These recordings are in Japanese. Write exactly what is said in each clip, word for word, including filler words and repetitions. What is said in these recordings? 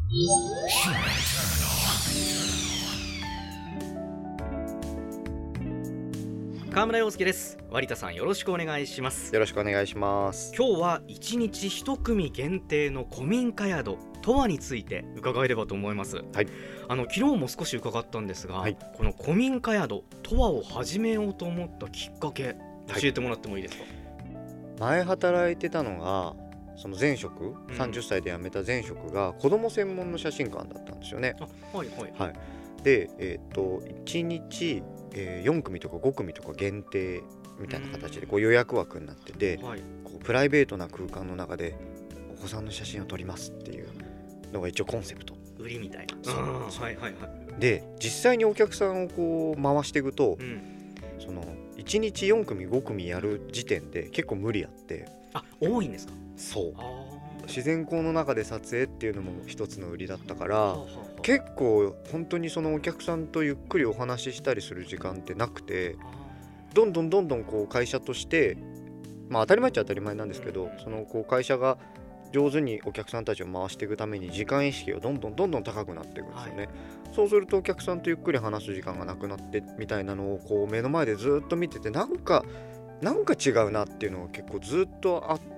川村陽介です。割田さん、よろしくお願いします。 よろしくお願いします。 今日はいちにちひとくみ限定の古民家宿とわについて伺えればと思います。 はい、 あの昨日も少し伺ったんですが、はい、この古民家宿とわを始めようと思ったきっかけ、教えてもらってもいいですか？ 前働いてたのがその前職、うん、さんじゅっさいで辞めた前職が子ども専門の写真館だったんですよね。 あ、はいはいはい、で、えー、といちにち、えー、よんくみとかごくみとか限定みたいな形でこう予約枠になってて、はい、こうプライベートな空間の中でお子さんの写真を撮りますっていうのが一応コンセプト、 売りみたいな。 そうなんですよ。 はいはいはい、 で実際にお客さんをこう回していくと、うん、そのいちにちよんくみごくみやる時点で結構無理あって。 あ、多いんですか？ そう、自然光の中で撮影っていうのも一つの売りだったから、はあはあ、結構本当にそのお客さんとゆっくりお話ししたりする時間ってなくて、どんどんどんどんこう会社として、まあ当たり前っちゃ当たり前なんですけど、そのこう会社が上手にお客さんたちを回していくために時間意識がどんどんどんどん高くなっていくんですよね。はい、そうするとお客さんとゆっくり話す時間がなくなってみたいなのをこう目の前でずっと見てて、なんかなんか違うなっていうのが結構ずっとあって、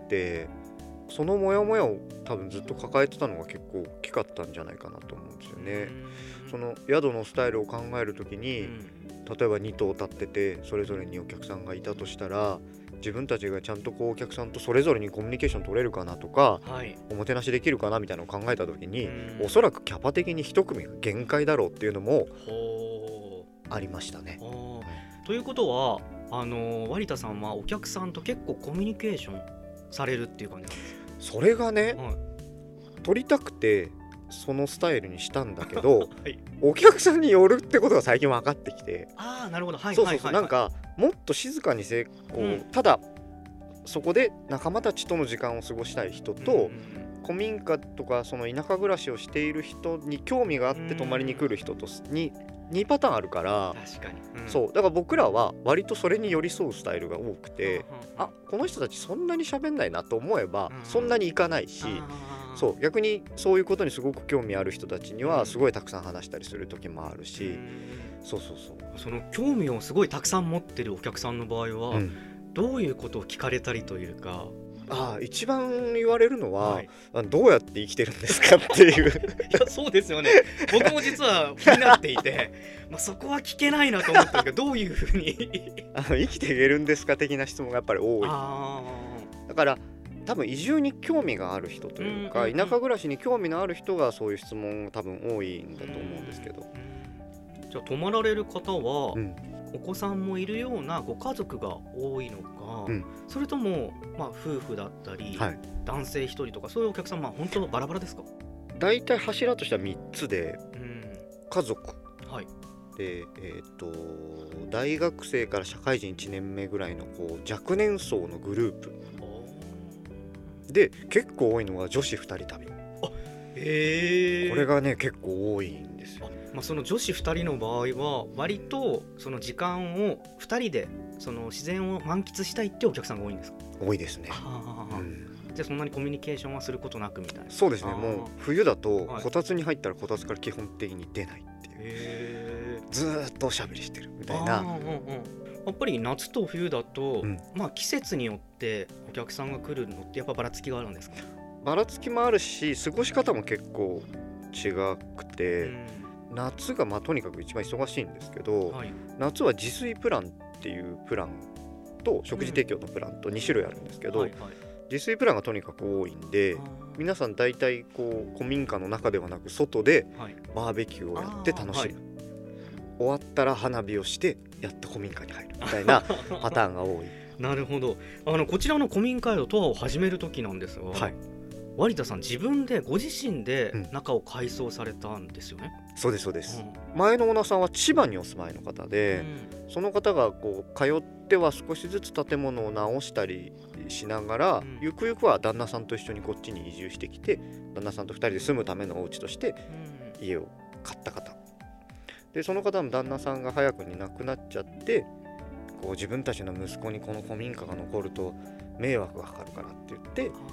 そのモヤモヤを多分ずっと抱えてたのが結構大きかったんじゃないかなと思うんですよね。その宿のスタイルを考えるときに、例えばに棟立っててそれぞれにお客さんがいたとしたら、自分たちがちゃんとこうお客さんとそれぞれにコミュニケーション取れるかなとか、はい、おもてなしできるかなみたいなのを考えたときに、おそらくキャパ的に一組が限界だろうっていうのもありましたね。 ということはあの割田さんはお客さんと結構コミュニケーションされるっていう感じなんですか？ それがね、はい、撮りたくてそのスタイルにしたんだけど、はい、お客さんによるってことが最近分かってきて。 ああ、なるほど。はい、 そうそうそう、はいはいはい、なんかもっと静かに成功、うん、ただそこで仲間たちとの時間を過ごしたい人と、うんうん、古民家とかその田舎暮らしをしている人に興味があって泊まりに来る人とににパターンあるから。 確かに、 うん、そうだから僕らは割とそれに寄り添うスタイルが多くて、うん、あ、この人たちそんなに喋んないなと思えば、うん、そんなに行かないし、うん、そう逆にそういうことにすごく興味ある人たちにはすごいたくさん話したりする時もあるし、うん、そうそうそう、 その興味をすごいたくさん持ってるお客さんの場合は、うん、どういうことを聞かれたりというか。 ああ、一番言われるのは、はい、どうやって生きてるんですかっていういや、そうですよね。僕も実は気になっていてまあそこは聞けないなと思ったけど、どういうふうにあの生きていけるんですか的な質問がやっぱり多い。あ、だから多分移住に興味がある人というか、うんうんうん、田舎暮らしに興味のある人がそういう質問多分多いんだと思うんですけど、 うん、じゃあ泊まられる方は、うん、お子さんもいるようなご家族が多いのか、うん、それとも、まあ、夫婦だったり、はい、男性一人とかそういうお客さん、まあ、本当バラバラですか？ 大体柱としてはみっつで、うん、家族、 はい、 で、えーと、大学生から社会人いちねんめぐらいのこう若年層のグループで、結構多いのが女子ふたり旅。 あ、へー、 これがね結構多いんですよ。 まあ、その女子ふたりの場合は割とその時間をふたりでその自然を満喫したいってお客さんが多いんですか？ 多いですね。 うん、じゃあそんなにコミュニケーションはすることなくみたいな。 そうですね。もう冬だとこたつに入ったらこたつから基本的に出ないっていう、 へー、 ずーっとおしゃべりしてるみたいな。 うんうん、やっぱり夏と冬だと、うん、まあ季節によってお客さんが来るのってやっぱばらつきがあるんですか？ ばらつきもあるし、過ごし方も結構違くて、うん、夏がまあとにかく一番忙しいんですけど、はい、夏は自炊プランっていうプランと食事提供のプランとに種類あるんですけど、うん、はいはい、自炊プランがとにかく多いんで、皆さん大体こう古民家の中ではなく外でバーベキューをやって楽しむ、はい、終わったら花火をしてやっと古民家に入るみたいなパターンが多いなるほど。あのこちらの古民家宿とわを始める時なんですが、はい、割田さん自分でご自身で中を改装されたんですよね？ うん、そうですそうです、うん、前のオーナーさんは千葉にお住まいの方で、うん、その方がこう通っては少しずつ建物を直したりしながら、うん、ゆくゆくは旦那さんと一緒にこっちに移住してきて、旦那さんとふたりで住むためのお家として家を買った方で、その方の旦那さんが早くに亡くなっちゃって、こう自分たちの息子にこの古民家が残ると迷惑がかかるからって言って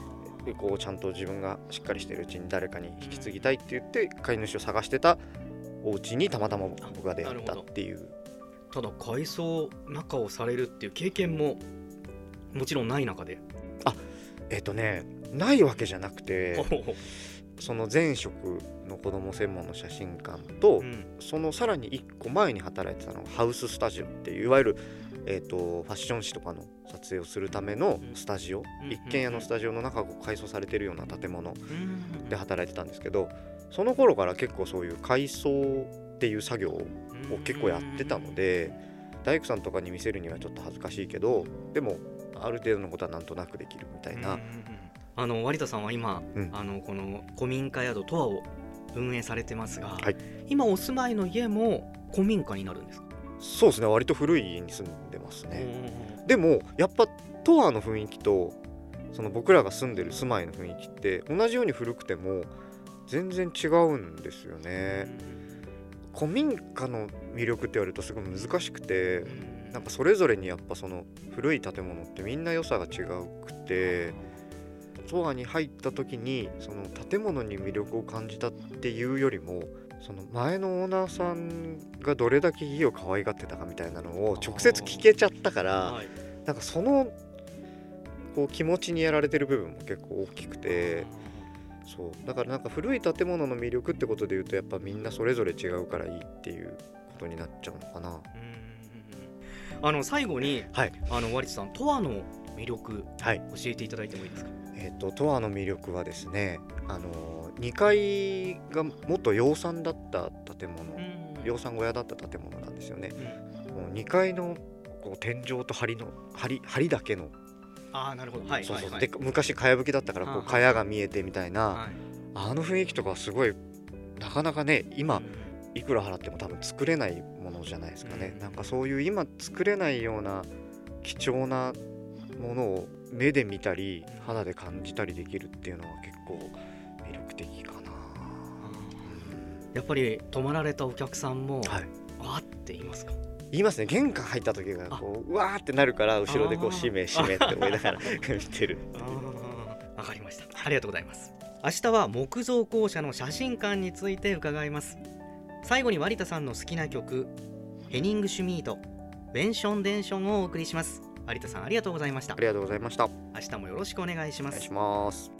こうちゃんと自分がしっかりしてるうちに誰かに引き継ぎたいって言って飼い主を探してたお家にたまたま僕が出会ったっていう。 ただ改装中をされるっていう経験ももちろんない中で、 あえっ、ー、とねないわけじゃなくてその前職の子供専門の写真館と、うん、そのさらにいっこまえに働いてたのがハウススタジオっていういわゆる、えー、とファッション誌とかの撮影をするためのスタジオ、うん、一軒家のスタジオの中が改装されてるような建物で働いてたんですけど、その頃から結構そういう改装っていう作業を結構やってたので、大工さんとかに見せるにはちょっと恥ずかしいけど、でもある程度のことはなんとなくできるみたいな。 あの割田さんは今、うん、あのこの古民家宿とわを運営されてますが、はい、今お住まいの家も古民家になるんですか？ そうですね、割と古い家に住んでますね。でもやっぱとわの雰囲気とその僕らが住んでる住まいの雰囲気って同じように古くても全然違うんですよね。古民家の魅力って言われるとすごい難しくて、なんかそれぞれにやっぱその古い建物ってみんな良さが違うくて、とわに入った時にその建物に魅力を感じたっていうよりも、その前のオーナーさんがどれだけ家を可愛がってたかみたいなのを直接聞けちゃったから、はい、なんかそのこう気持ちにやられてる部分も結構大きくて、そうだからなんか古い建物の魅力ってことで言うとやっぱみんなそれぞれ違うからいいっていうことになっちゃうのかな。うん、 あの最後に、はい、あの割田さんとわの魅力、はい、教えていただいてもいいですか？ えーと、とわの魅力はですね、あのにかいが元養蚕だった建物、うん、養蚕小屋だった建物なんですよね。うん、もうにかいのこう天井と梁の梁梁だけの、 あーなるほど、はい、 そうそう、 はいはい、 で昔かやぶきだったからこうかやが見えてみたいな、はい、あの雰囲気とかはすごいなかなかね今、うん、いくら払っても多分作れないものじゃないですかね。うん、なんかそういう今作れないような貴重なものを目で見たり肌で感じたりできるっていうのは結構魅力的かな。うん、 やっぱり泊まられたお客さんも、はい、わーって言いますか？ 言いますね。玄関入った時がこううわーってなるから後ろでこう閉め閉めって思いながら見てる。 わかりました。ありがとうございます。明日は木造校舎の写真館について伺います。最後に割田さんの好きな曲ヘニング・シュミートウェンション・デンションをお送りします。有田さんありがとうございました。 ありがとうございました。 明日もよろしくお願いします。 お願いします。